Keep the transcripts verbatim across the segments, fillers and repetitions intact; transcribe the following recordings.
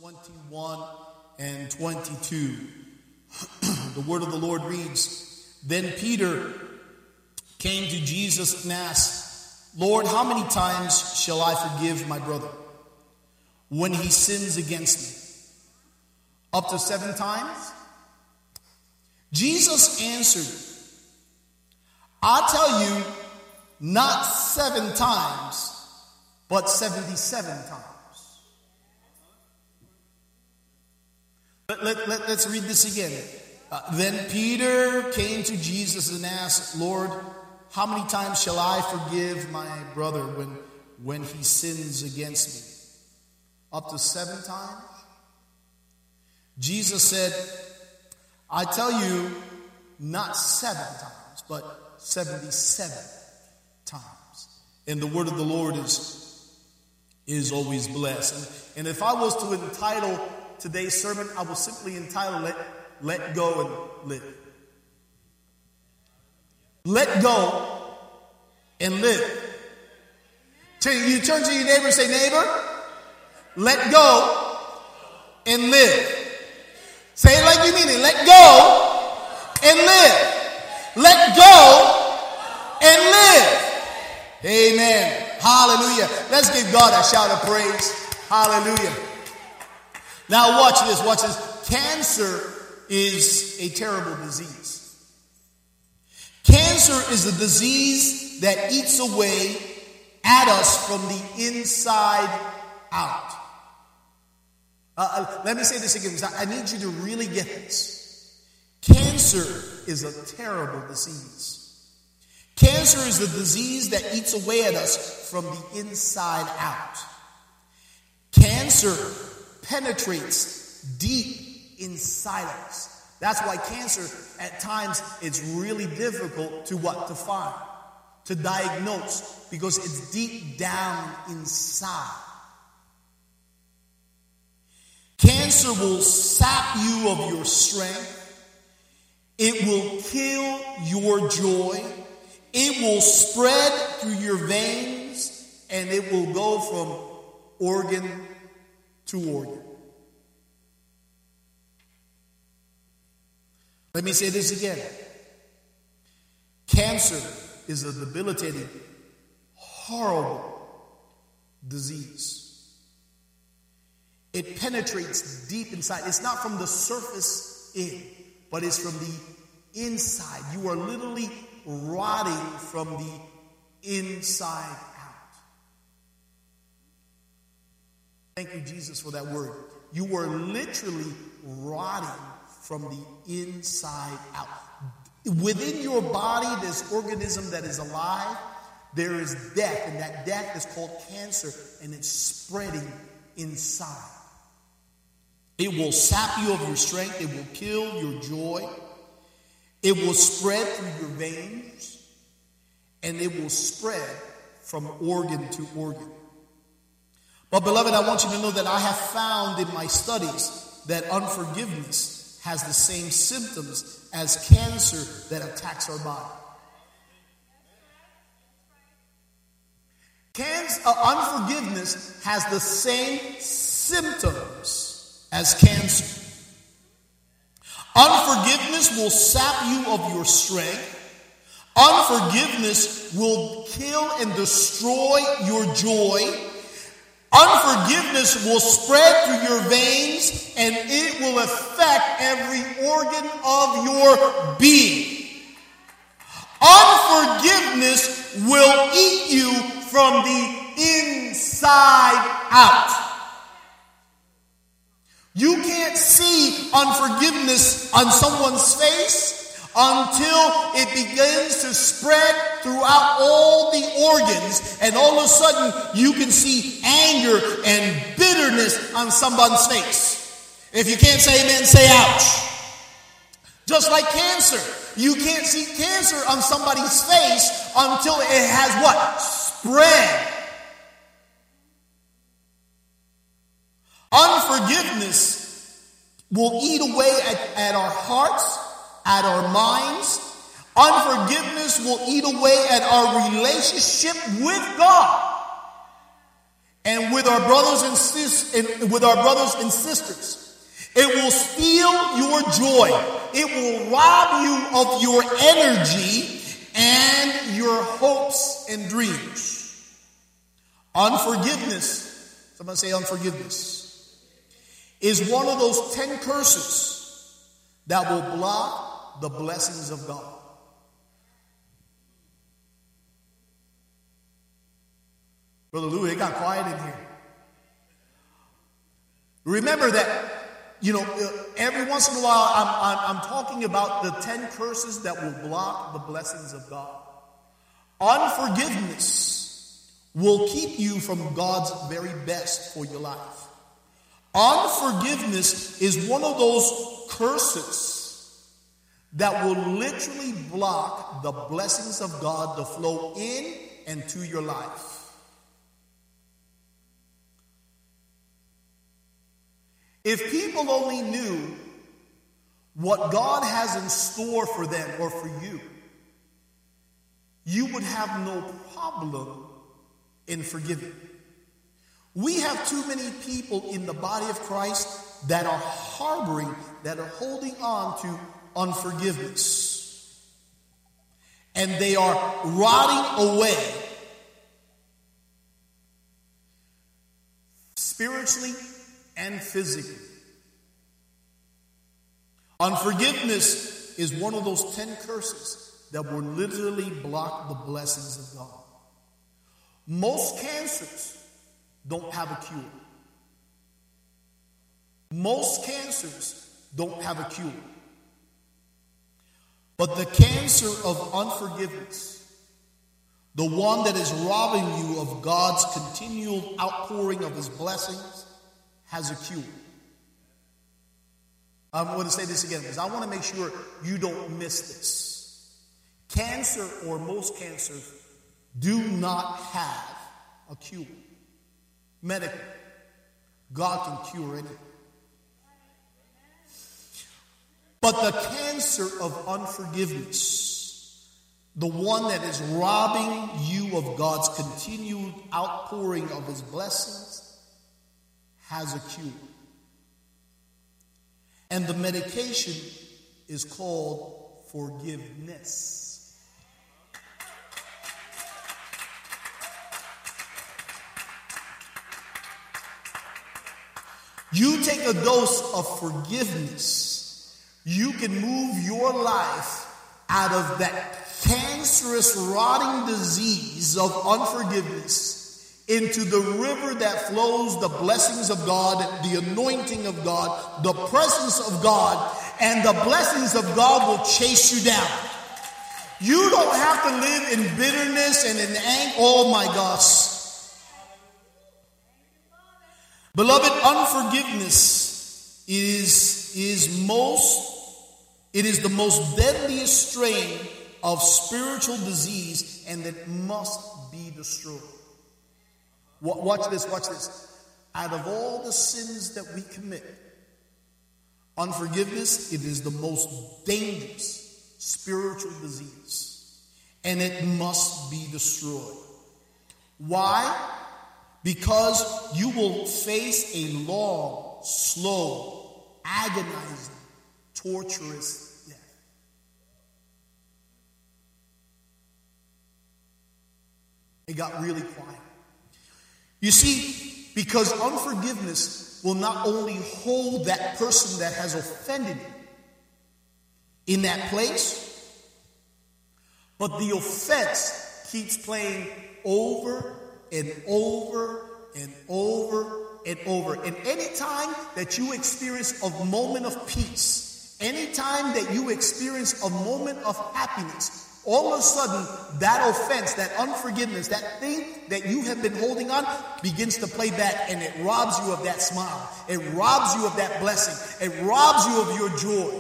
twenty-one and twenty-two. The word of the Lord reads, "Then Peter came to Jesus and asked, 'Lord, how many times shall I forgive my brother when he sins against me? Up to seven times?' Jesus answered, 'I tell you, not seven times, but seventy-seven times.'" Let, let, let, let's read this again. Uh, then Peter came to Jesus and asked, "Lord, how many times shall I forgive my brother when, when he sins against me? Up to seven times?" Jesus said, "I tell you, not seven times, but seventy-seven times." And the word of the Lord is, is always blessed. And, and if I was to entitle today's sermon, I will simply entitle it, "Let Go and Live." Let go and live. You turn to your neighbor and say, "Neighbor, let go and live." Say it like you mean it. Let go and live. Let go and live. Amen. Hallelujah. Let's give God a shout of praise. Hallelujah. Now watch this. Watch this. Cancer is a terrible disease. Cancer is a disease that eats away at us from the inside out. Uh, uh, let me say this again, because I, I need you to really get this. Cancer is a terrible disease. Cancer is a disease that eats away at us from the inside out. Cancer penetrates deep inside us. That's why cancer, at times, it's really difficult to what? To find, to diagnose, because it's deep down inside. Cancer will sap you of your strength. It will kill your joy. It will spread through your veins, and it will go from organ to organ. Let me say this again. Cancer is a debilitating, horrible disease. It penetrates deep inside. It's not from the surface in, but it's from the inside. You are literally rotting from the inside out. Thank you, Jesus, for that word. You are literally rotting from the inside out. Within your body, this organism that is alive, there is death, and that death is called cancer, and it's spreading inside. It will sap you of your strength. It will kill your joy. It will spread through your veins, and it will spread from organ to organ. But beloved, I want you to know that I have found in my studies that unforgiveness has the same symptoms as cancer that attacks our body. Cancer, uh, unforgiveness has the same symptoms as cancer. Unforgiveness will sap you of your strength. Unforgiveness will kill and destroy your joy. Unforgiveness will spread through your veins, and it will affect every organ of your being. Unforgiveness will eat you from the inside out. You can't see unforgiveness on someone's face until it begins to spread throughout all the organs, and all of a sudden you can see anger and bitterness on someone's face. If you can't say amen, say ouch. Just like cancer, you can't see cancer on somebody's face until it has what? Spread. Unforgiveness will eat away at, at our hearts, at our minds. Unforgiveness will eat away at our relationship with God. and with our brothers and sis and with our brothers and sisters. It will steal your joy. It will rob you of your energy and your hopes and dreams. Unforgiveness, somebody say unforgiveness, is one of those ten curses that will block the blessings of God. Brother Lou, it got quiet in here. Remember that, you know, every once in a while I'm, I'm, I'm talking about the ten curses that will block the blessings of God. Unforgiveness will keep you from God's very best for your life. Unforgiveness is one of those curses that will literally block the blessings of God to flow in and to your life. If people only knew what God has in store for them or for you, you would have no problem in forgiving. We have too many people in the body of Christ that are harboring, that are holding on to unforgiveness. And they are rotting away spiritually and physically. Unforgiveness is one of those ten curses that will literally block the blessings of God. Most cancers don't have a cure. Most cancers don't have a cure. But the cancer of unforgiveness, the one that is robbing you of God's continual outpouring of his blessings, has a cure. I'm going to say this again because I want to make sure you don't miss this. Cancer, or most cancers, do not have a cure. Medically, God can cure anything. But the cancer of unforgiveness, the one that is robbing you of God's continued outpouring of his blessings, has a cure. And the medication is called forgiveness. You take a dose of forgiveness, you can move your life out of that cancerous, rotting disease of unforgiveness into the river that flows the blessings of God, the anointing of God, the presence of God, and the blessings of God will chase you down. You don't have to live in bitterness and in anger. Oh my gosh. Beloved, unforgiveness is, is most, it is the most deadliest strain of spiritual disease, and it must be destroyed. Watch this, watch this. Out of all the sins that we commit, unforgiveness, it is the most dangerous spiritual disease. And it must be destroyed. Why? Because you will face a long, slow, agonizing, torturous death. It got really quiet. You see, because unforgiveness will not only hold that person that has offended you in that place, but the offense keeps playing over and over and over and over. And any time that you experience a moment of peace, any time that you experience a moment of happiness, all of a sudden, that offense, that unforgiveness, that thing that you have been holding on begins to play back, and it robs you of that smile. It robs you of that blessing. It robs you of your joy.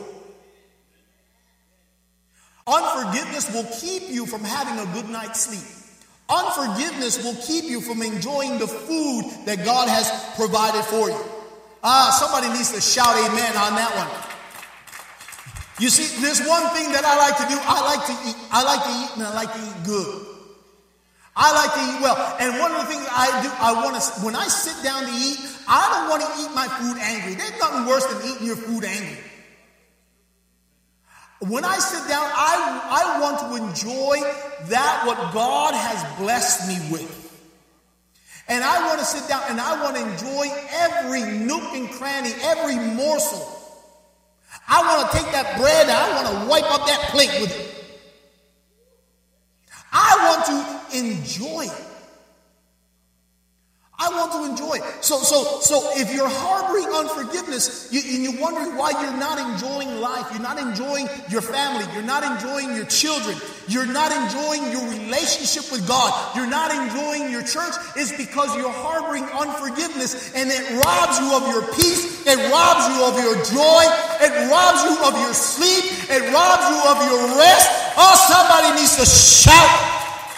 Unforgiveness will keep you from having a good night's sleep. Unforgiveness will keep you from enjoying the food that God has provided for you. Ah, somebody needs to shout amen on that one. You see, there's one thing that I like to do. I like to eat. I like to eat and I like to eat good. I like to eat well. And one of the things I do, I want to, when I sit down to eat, I don't want to eat my food angry. There's nothing worse than eating your food angry. When I sit down, I, I want to enjoy that what God has blessed me with. And I want to sit down and I want to enjoy every nook and cranny, every morsel. I want to take that bread and I want to wipe up that plate with it. I want to enjoy it. I want to enjoy it. So, so, so if you're harboring unforgiveness you, and you're wondering why you're not enjoying life, you're not enjoying your family, you're not enjoying your children, you're not enjoying your relationship with God, you're not enjoying your church, it's because you're harboring unforgiveness, and it robs you of your peace, it robs you of your joy, it robs you of your sleep, it robs you of your rest. Oh, somebody needs to shout.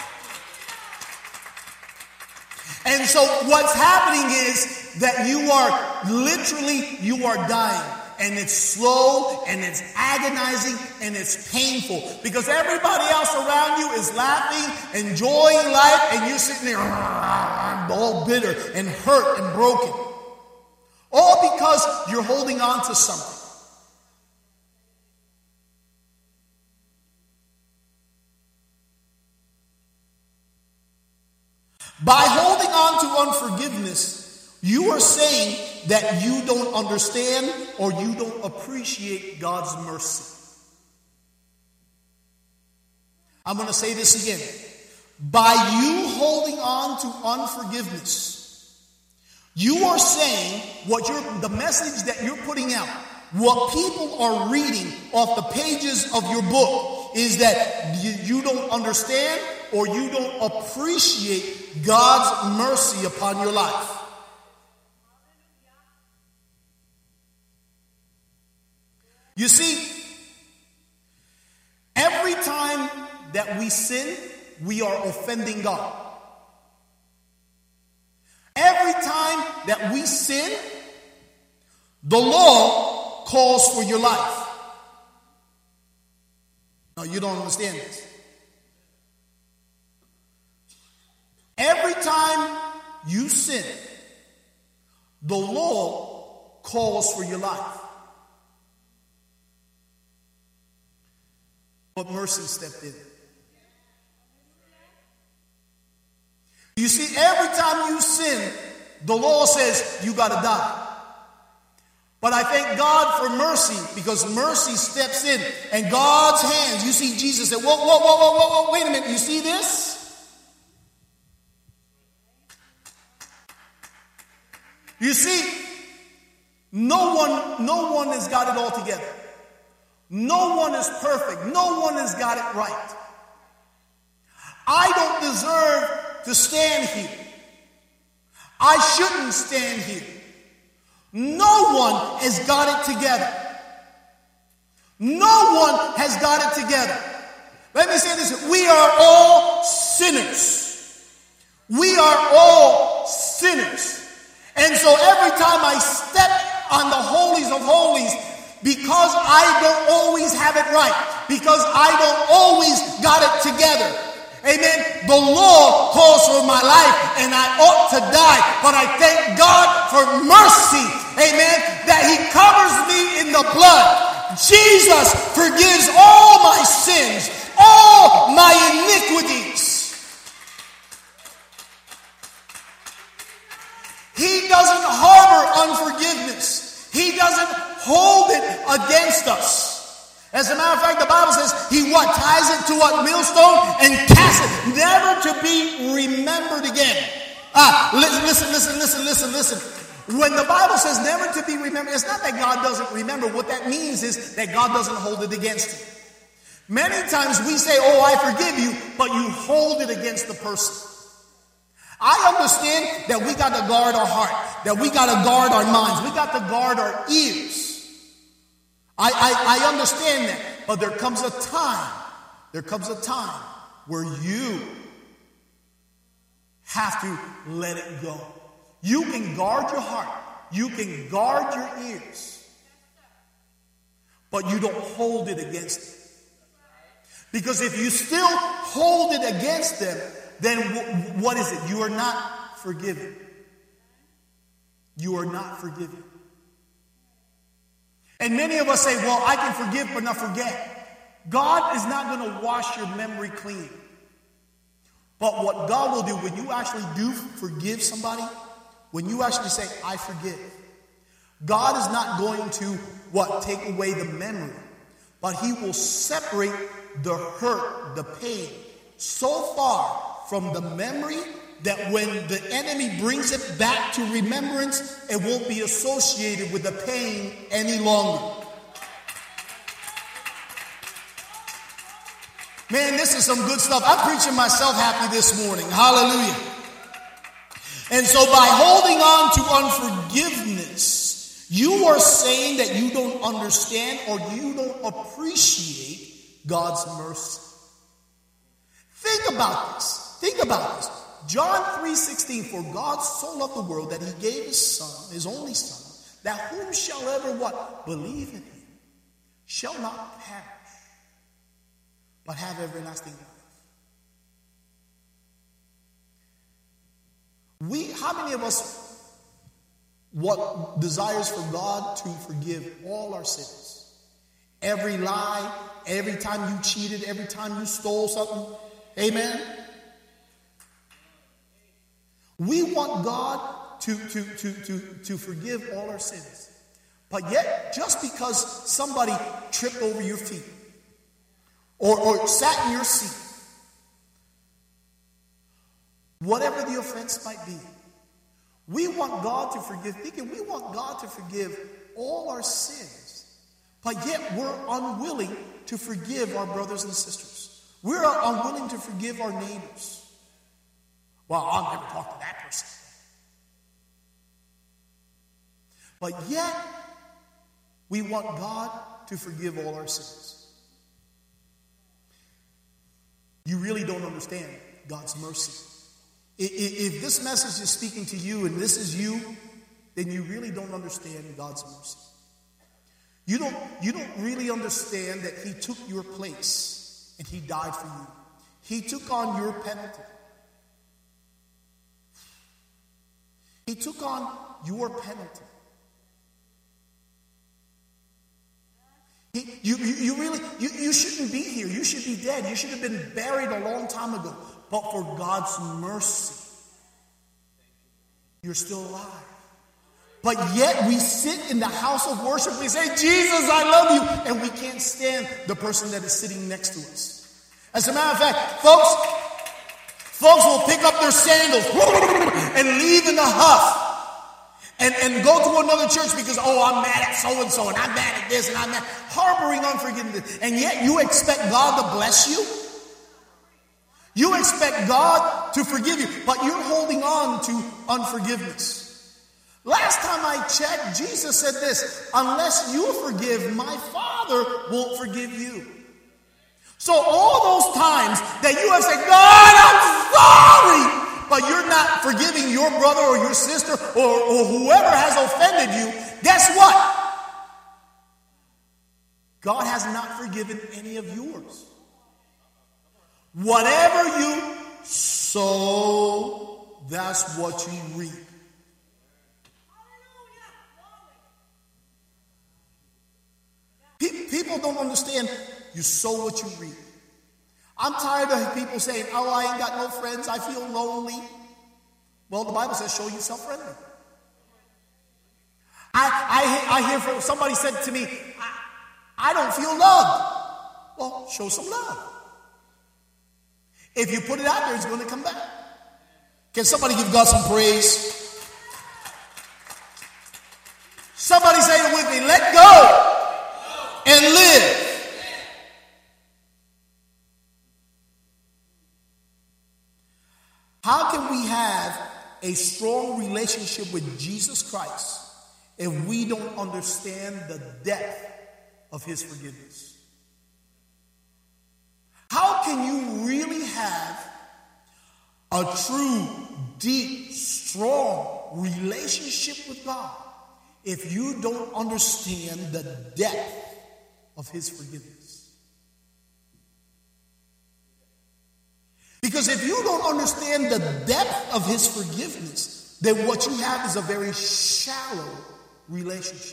And so what's happening is that you are literally, you are dying. And it's slow, and it's agonizing, and it's painful. Because everybody else around you is laughing, enjoying life, and you're sitting there all bitter and hurt and broken. All because you're holding on to something. By holding on to unforgiveness, you are saying that you don't understand or you don't appreciate God's mercy. I'm going to say this again. By you holding on to unforgiveness, you are saying what you're, the message that you're putting out, what people are reading off the pages of your book is that you, you don't understand or you don't appreciate God's mercy upon your life. You see, every time that we sin, we are offending God. Every time that we sin, the law calls for your life. Now, you don't understand this. Every time you sin, the law calls for your life. But mercy stepped in. You see, every time you sin, the law says you got to die. But I thank God for mercy, because mercy steps in, and God's hands. You see, Jesus said, "Whoa, whoa, whoa, whoa, whoa, whoa! Wait a minute! You see this? You see, no one, no one has got it all together. No one is perfect. No one has got it right. I don't deserve to stand here. I shouldn't stand here. No one has got it together. No one has got it together. Let me say this. We are all sinners. We are all sinners. And so every time I step on the holies of holies, because I don't always have it right, because I don't always got it together, amen, the law calls for my life and I ought to die. But I thank God for mercy, amen, that He covers me in the blood. Jesus forgives all my sins, all my iniquities. He doesn't harbor unforgiveness. He doesn't hold it against us. As a matter of fact, the Bible says he what? Ties it to what? Millstone and casts it, never to be remembered again. Ah, listen, listen, listen, listen, listen, listen. When the Bible says never to be remembered, it's not that God doesn't remember. What that means is that God doesn't hold it against you. Many times we say, "Oh, I forgive you," but you hold it against the person. I understand that we got to guard our heart, that we got to guard our minds, we got to guard our ears. I, I, I understand that, but there comes a time, there comes a time where you have to let it go. You can guard your heart, you can guard your ears, but you don't hold it against them. Because if you still hold it against them, then w- what is it? You are not forgiven. You are not forgiven. And many of us say, well, I can forgive but not forget. God is not going to wash your memory clean. But what God will do when you actually do forgive somebody, when you actually say, I forgive, God is not going to, what, take away the memory, but he will separate the hurt, the pain, so far from the memory that when the enemy brings it back to remembrance, it won't be associated with the pain any longer. Man, this is some good stuff. I'm preaching myself happy this morning. Hallelujah. And so by holding on to unforgiveness, you are saying that you don't understand or you don't appreciate God's mercy. Think about this. Think about this. John three sixteen, for God so loved the world that he gave his son, his only son, that whom shall ever what? Believe in him shall not perish, but have everlasting life. We, how many of us what desires for God to forgive all our sins? Every lie, every time you cheated, every time you stole something. Amen? We want God to, to, to, to, to forgive all our sins. But yet, just because somebody tripped over your feet or, or sat in your seat, whatever the offense might be, we want God to forgive. Thinking we want God to forgive all our sins. But yet we're unwilling to forgive our brothers and sisters. We're unwilling to forgive our neighbors. Well, I'll never talk to that person. But yet, we want God to forgive all our sins. You really don't understand God's mercy. If this message is speaking to you and this is you, then you really don't understand God's mercy. You don't, you don't really understand that he took your place and he died for you. He took on your penalty. He took on your penalty. He, you, you, you really, you, you shouldn't be here. You should be dead. You should have been buried a long time ago. But for God's mercy, you're still alive. But yet we sit in the house of worship. We say, Jesus, I love you. And we can't stand the person that is sitting next to us. As a matter of fact, folks, folks will pick up their sandals and leave in a huff. And, and go to another church because, oh, I'm mad at so-and-so, and I'm mad at this, and I'm mad. Harboring unforgiveness. And yet you expect God to bless you? You expect God to forgive you, but you're holding on to unforgiveness. Last time I checked, Jesus said this, unless you forgive, my Father won't forgive you. So all those times that you have said, God, I'm sorry, but you're not forgiving your brother or your sister or, or whoever has offended you, guess what? God has not forgiven any of yours. Whatever you sow, that's what you reap. People don't understand. You sow what you reap. I'm tired of people saying, oh, I ain't got no friends. I feel lonely. Well, the Bible says, show yourself friendly. I, I, I hear from somebody said to me, I, I don't feel loved. Well, show some love. If you put it out there, it's going to come back. Can somebody give God some praise? Somebody say it with me, let go and live. How can we have a strong relationship with Jesus Christ if we don't understand the depth of his forgiveness? How can you really have a true, deep, strong relationship with God if you don't understand the depth of his forgiveness? Because Because if you don't understand the depth of his forgiveness, then what you have is a very shallow relationship.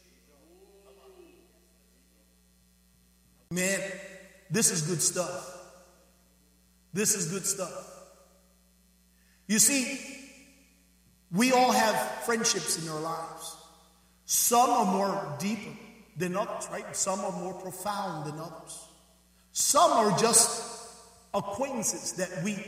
Man, this is good stuff. This is good stuff. You see, we all have friendships in our lives. Some are more deeper than others, right? Some are more profound than others. Some are just acquaintances that we.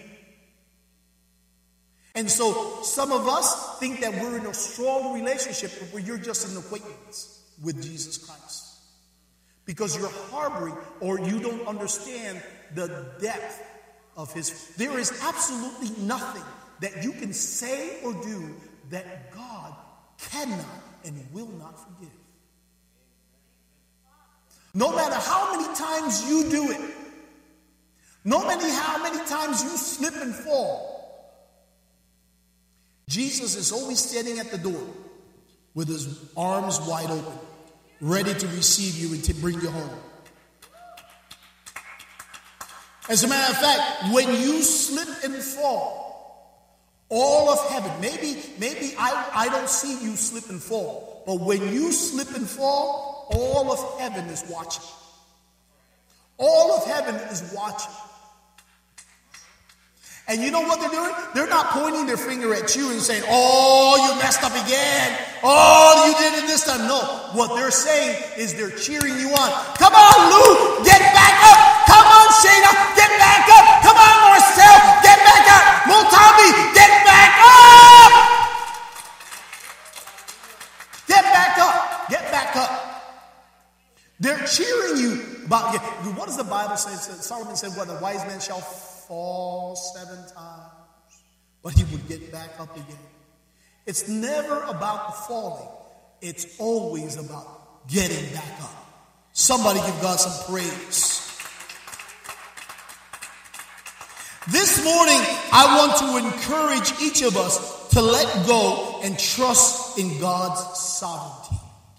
And so some of us think that we're in a strong relationship where you're just an acquaintance with Jesus Christ. Because you're harboring or you don't understand the depth of his. There is absolutely nothing that you can say or do that God cannot and will not forgive. No matter how many times you do it, no matter how many times you slip and fall, Jesus is always standing at the door with his arms wide open, ready to receive you and to bring you home. As a matter of fact, when you slip and fall, all of heaven, maybe, maybe I, I don't see you slip and fall, but when you slip and fall, all of heaven is watching. All of heaven is watching. And you know what they're doing? They're not pointing their finger at you and saying, oh, you messed up again. Oh, you did it this time. No, what they're saying is they're cheering you on. Come on, Lou, get back up. Come on, Shayna, get back up. Come on, Marcel, get back up. Motabi, get back up. Get back up. Get back up. They're cheering you about, what does the Bible say? Solomon said, what, the wise man shall fall seven times, but he would get back up again. It's never about the falling. It's always about getting back up. Somebody give God some praise. This morning, I want to encourage each of us to let go and trust in God's sovereignty.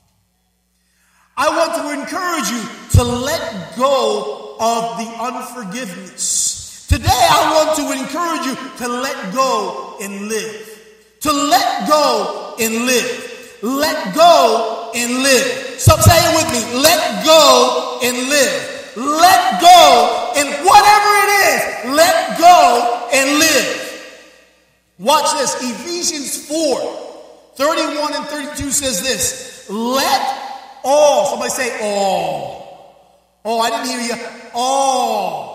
I want to encourage you to let go of the unforgiveness. Today, I want to encourage you to let go and live. To let go and live. Let go and live. So say it with me. Let go and live. Let go and whatever it is, let go and live. Watch this. Ephesians four, thirty-one and thirty-two says this. Let all, somebody say all. Oh, I didn't hear you. All.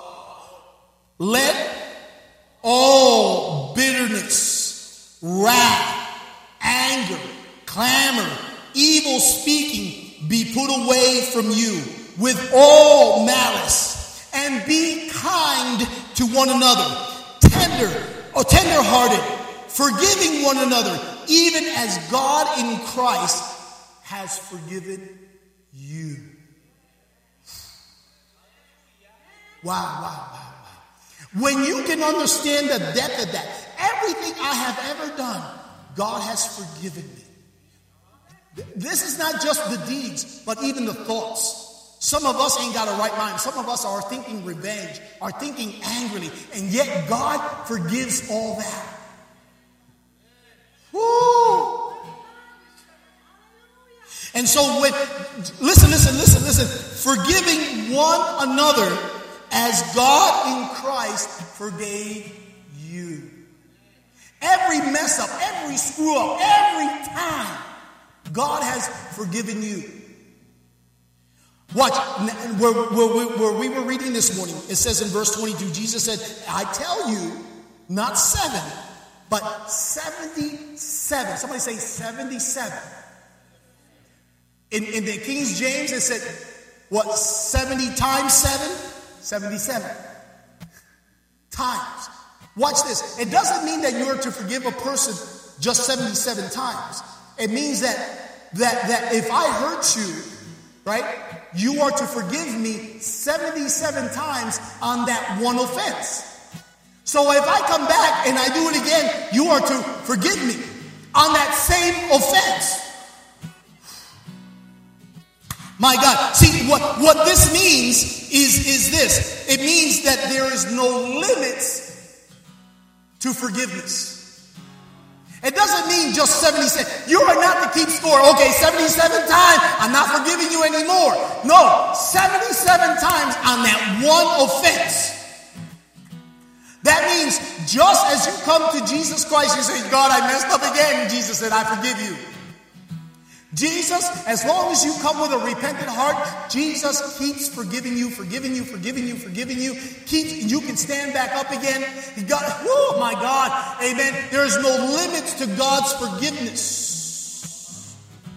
Let all bitterness, wrath, anger, clamor, evil speaking be put away from you with all malice, and be kind to one another, tender or tender-hearted, forgiving one another, even as God in Christ has forgiven you. Wow, wow, wow. When you can understand the depth of that, everything I have ever done, God has forgiven me. This is not just the deeds, but even the thoughts. Some of us ain't got a right mind. Some of us are thinking revenge, are thinking angrily, and yet God forgives all that. Woo! And so when, listen, listen, listen, listen, forgiving one another as God in Christ forgave you. Every mess up, every screw up, every time, God has forgiven you. Watch, where, where, where we were reading this morning, it says in verse twenty-two, Jesus said, I tell you, not seven, but seventy-seven. Somebody say seventy-seven. In, in the King James, it said, what, seventy times seven? seventy-seven times. Watch this. It doesn't mean that you're to forgive a person just seventy-seven times. It means that that that if I hurt you, right, you are to forgive me seventy-seven times on that one offense. So if I come back and I do it again, you are to forgive me on that same offense. My God. See, what, what this means is, is this. It means that there is no limits to forgiveness. It doesn't mean just seventy-seven. You are not to keep score. Okay, seventy-seven times, I'm not forgiving you anymore. No, seventy-seven times on that one offense. That means just as you come to Jesus Christ, you say, God, I messed up again. And Jesus said, I forgive you. Jesus, as long as you come with a repentant heart, Jesus keeps forgiving you, forgiving you, forgiving you, forgiving you. Keep, you can stand back up again. God, oh my God, amen. There is no limits to God's forgiveness.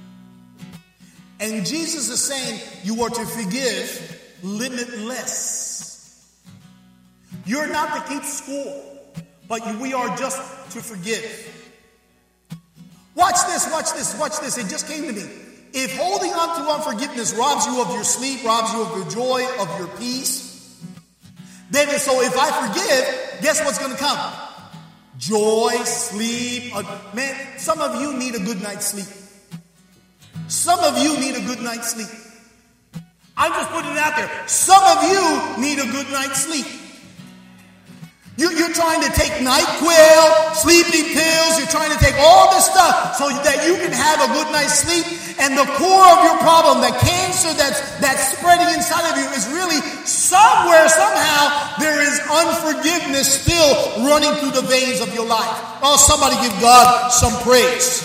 And Jesus is saying you are to forgive limitless. You're not to keep score, but we are just to forgive. Watch this, watch this, watch this. It just came to me. If holding on to unforgiveness robs you of your sleep, robs you of your joy, of your peace, then so if I forgive, guess what's going to come? Joy, sleep. Uh, man, some of you need a good night's sleep. Some of you need a good night's sleep. I'm just putting it out there. Some of you need a good night's sleep. You, you're trying to take NyQuil, sleeping pills. You're trying to take all this stuff so that you can have a good night's sleep. And the core of your problem, the cancer that's, that's spreading inside of you is really somewhere, somehow, there is unforgiveness still running through the veins of your life. Oh, somebody give God some praise.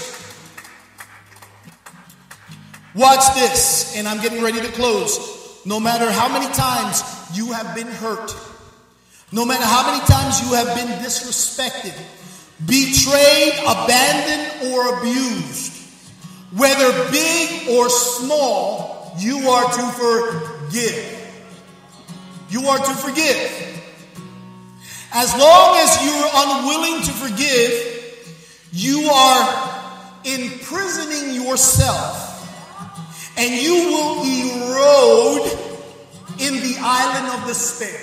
Watch this, and I'm getting ready to close. No matter how many times you have been hurt, no matter how many times you have been disrespected, betrayed, abandoned, or abused, whether big or small, you are to forgive. You are to forgive. As long as you are unwilling to forgive, you are imprisoning yourself, and you will erode in the island of despair.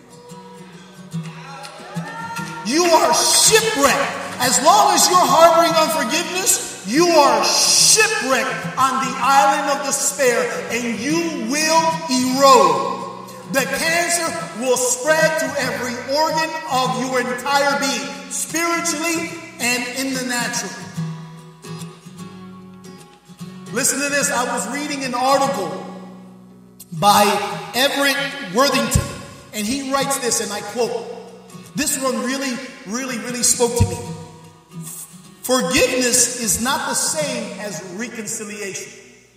You are shipwrecked. As long as you're harboring unforgiveness, you are shipwrecked on the island of despair, and you will erode. The cancer will spread to every organ of your entire being, spiritually and in the natural. Listen to this. I was reading an article by Everett Worthington, and he writes this, and I quote, this one really, really, really spoke to me. Forgiveness is not the same as reconciliation.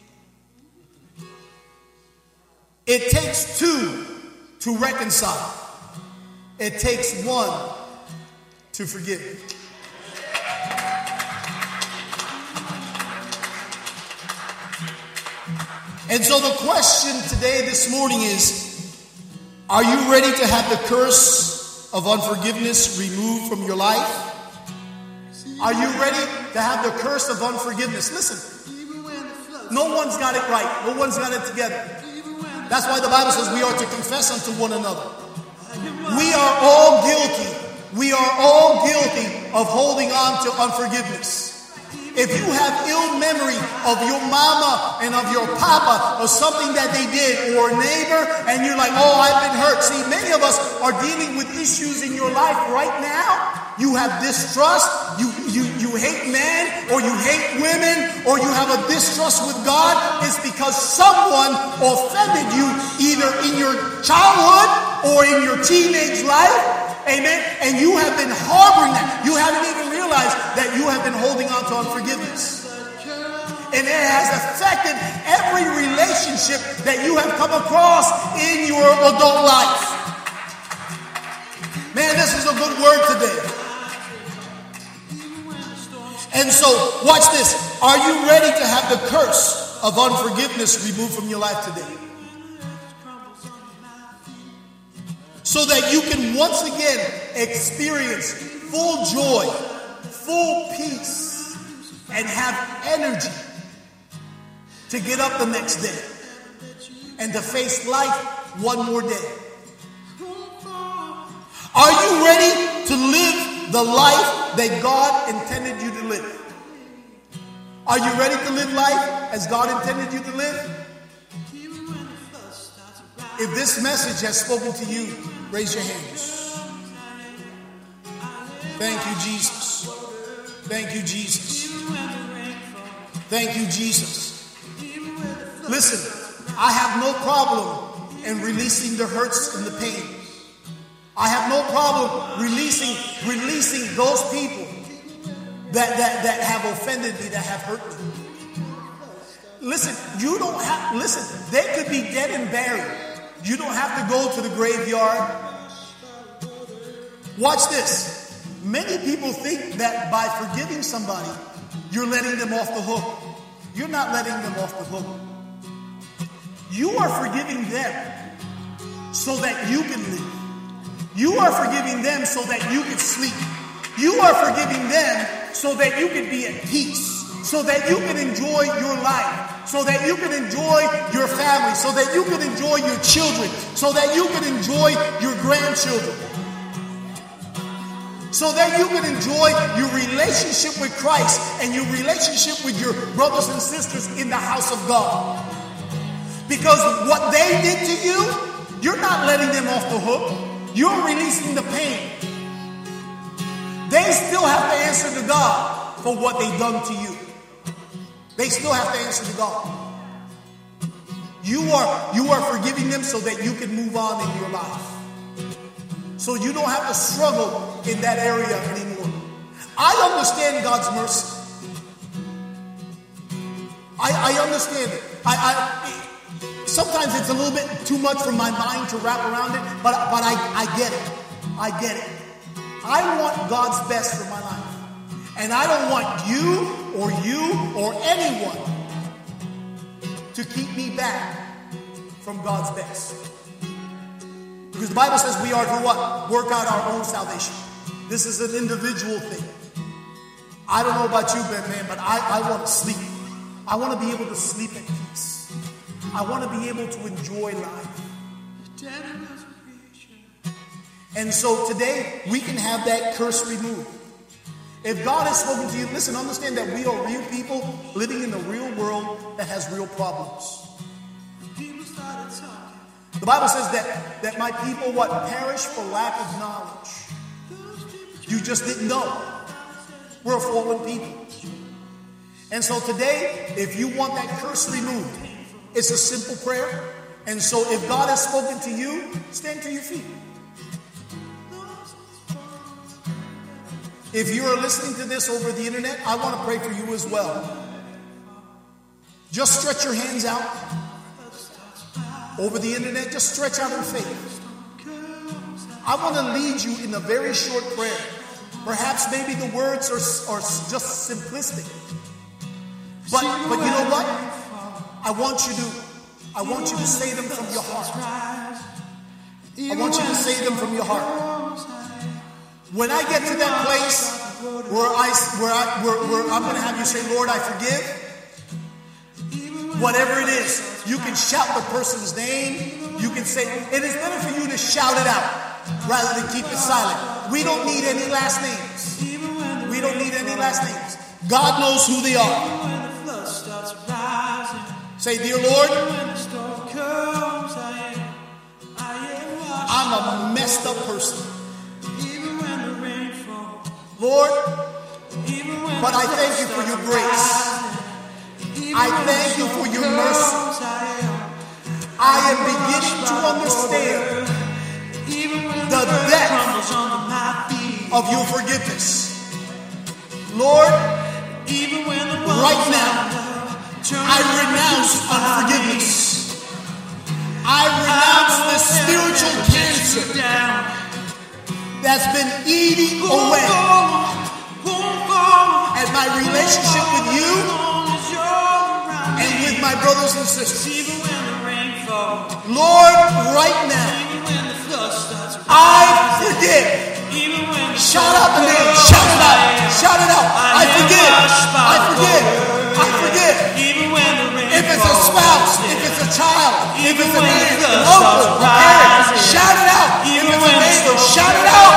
It takes two to reconcile. It takes one to forgive. And so the question today, this morning is, are you ready to have the curse of unforgiveness removed from your life? Are you ready to have the curse of unforgiveness? Listen, no one's got it right. No one's got it together. That's why the Bible says we are to confess unto one another. We are all guilty. We are all guilty of holding on to unforgiveness. If you have ill memory of your mama and of your papa or something that they did, or a neighbor, and you're like, oh, I've been hurt. See, many of us are dealing with issues in your life right now. You have distrust, you, you, you hate men, or you hate women, or you have a distrust with God. It's because someone offended you either in your childhood or in your teenage life. Amen. And you have been harboring that. You haven't even realized that you have been holding on to unforgiveness. And it has affected every relationship that you have come across in your adult life. Man, this is a good word today. And so, watch this. Are you ready to have the curse of unforgiveness removed from your life today? So that you can once again experience full joy, full peace, and have energy to get up the next day and to face life one more day. Are you ready to live the life that God intended you to live? Are you ready to live life as God intended you to live? If this message has spoken to you, raise your hands. Thank you, Jesus. Thank you, Jesus. Thank you, Jesus. Listen, I have no problem in releasing the hurts and the pain. I have no problem releasing, releasing those people that, that, that have offended me, that have hurt me. Listen, you don't have, listen, they could be dead and buried. You don't have to go to the graveyard. Watch this. Many people think that by forgiving somebody, you're letting them off the hook. You're not letting them off the hook. You are forgiving them so that you can live. You are forgiving them so that you can sleep. You are forgiving them so that you can be at peace, so that you can enjoy your life, so that you can enjoy your family, so that you can enjoy your children, so that you can enjoy your grandchildren, so that you can enjoy your relationship with Christ and your relationship with your brothers and sisters in the house of God. Because what they did to you, you're not letting them off the hook. You're releasing the pain. They still have to answer to God for what they've done to you. They still have to answer to God. You are, you are forgiving them so that you can move on in your life. So you don't have to struggle in that area anymore. I understand God's mercy. I, I understand it. I, I, sometimes it's a little bit too much for my mind to wrap around it, but, but I, I get it. I get it. I want God's best for my life. And I don't want you or you or anyone to keep me back from God's best. Because the Bible says we are to what? Work out our own salvation. This is an individual thing. I don't know about you, Ben, man, but I, I want to sleep. I want to be able to sleep at peace. I want to be able to enjoy life. And so today, we can have that curse removed. If God has spoken to you, listen, understand that we are real people living in the real world that has real problems. The Bible says that, that my people, what, perish for lack of knowledge. You just didn't know. We're a fallen people. And so today, if you want that curse removed, it's a simple prayer. And so if God has spoken to you, stand to your feet. If you are listening to this over the internet, I want to pray for you as well. Just stretch your hands out over the internet. Just stretch out in faith. I want to lead you in a very short prayer. Perhaps maybe the words are, are just simplistic. But, but you know what? I want you to, I want you to say them from your heart. I want you to say them from your heart. When I get to that place where I, where I, where, where I'm going to have you say, Lord, I forgive. Whatever it is, you can shout the person's name. You can say, it is better for you to shout it out rather than keep it silent. We don't need any last names. We don't need any last names. God knows who they are. Say, dear Lord, I'm a messed up person. Lord, but I thank you for your grace. I thank you for your mercy. I am beginning to understand the depth of your forgiveness. Lord, right now, I renounce unforgiveness. I renounce the spiritual cancer that's been eating away at my relationship with you and with my brothers and sisters. Lord, right now, I forgive. Shout out the name. Shout it out. Shout it out. I forgive. I forgive. I forgive. If it's a spouse, if it's a child, if it's a man, an uncle, a parent, shout it out. If it's a neighbor, shout it out.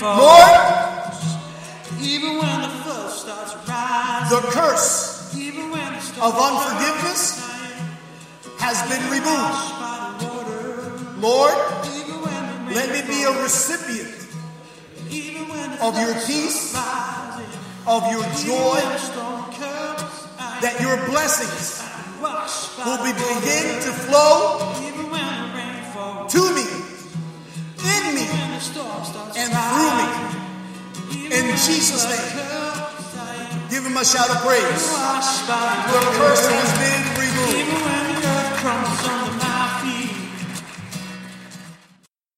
Lord, the curse of unforgiveness has been removed. Lord, let me be a recipient of your peace, of your joy, that your blessings will be begin to flow to me, in me, and through me. In Jesus' name. Give him a shout of praise. We're cursing